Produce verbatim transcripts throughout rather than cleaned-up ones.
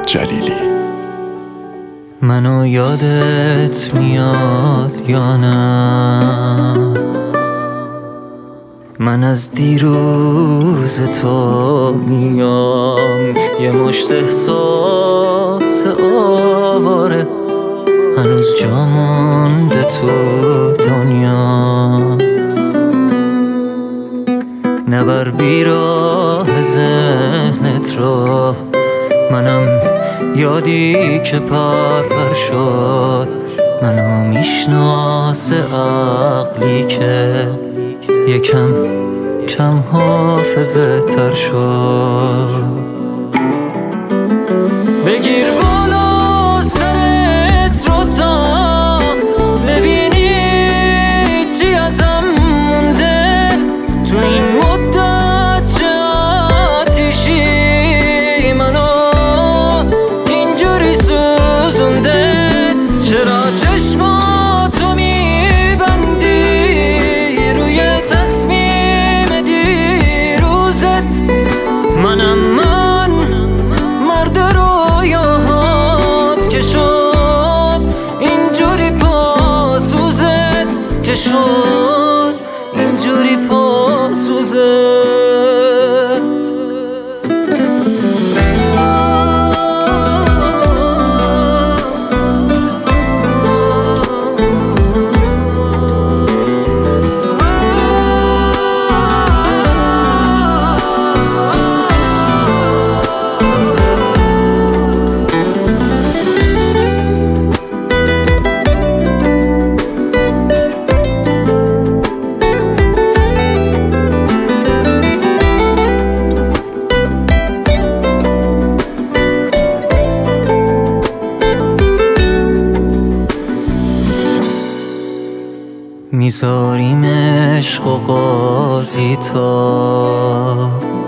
جلیلی. منو یادت میاد یا نه؟ من از دیروز تو میام، یه مشت احساس آواره هنوز جا مونده تو دنیا. نبر بیراه ذهنت رو، منم یادی که پر پر شد. منو میشناسه عقلی که یکم کم حافظه تر شد. بگیر بالا سرت رو تا ببینی چی ازم مونده تو این مدت چه آتیشی منو اینجوری سوزونده. چرا چشماتو میبندی روی تصمیم دیروزت؟ منم من مرد رویاهات که شد اینجوری پاسوزت، که شد اینجوری پاسوزت. میذاریم عشق و قاضی تا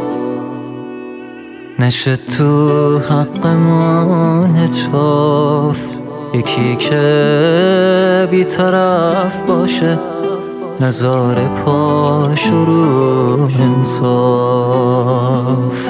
نشه تو حقمون هچاف. یکی که بی‌طرف باشه نذاره پاش رو انصاف.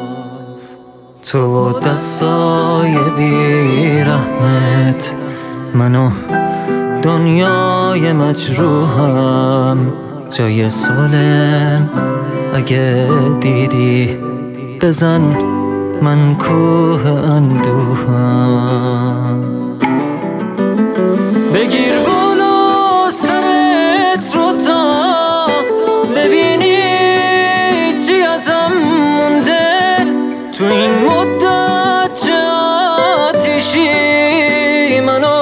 تو دستای بیرحمت منو دنیای مجروحم جای سالم اگه دیدی بزن من کوه اندوهم. بگیر بالا سرت رو تا ببینی چی ازم مونده تو این مدت چه آتیشی منو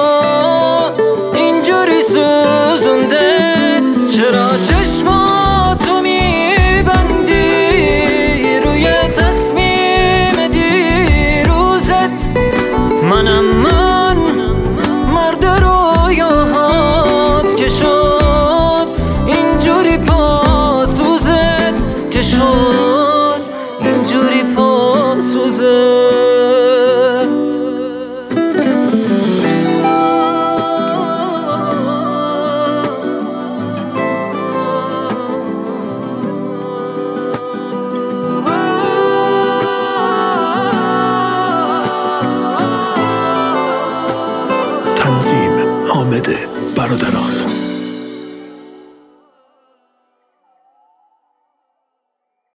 سوزونده. چرا چشماتو میبندی روی تصمیم دیروزت؟ منم من مرد رویاهات که شد اینجوری پاسوزت، که شد اینجوری پاسوزت. تنظیم حامد برادران.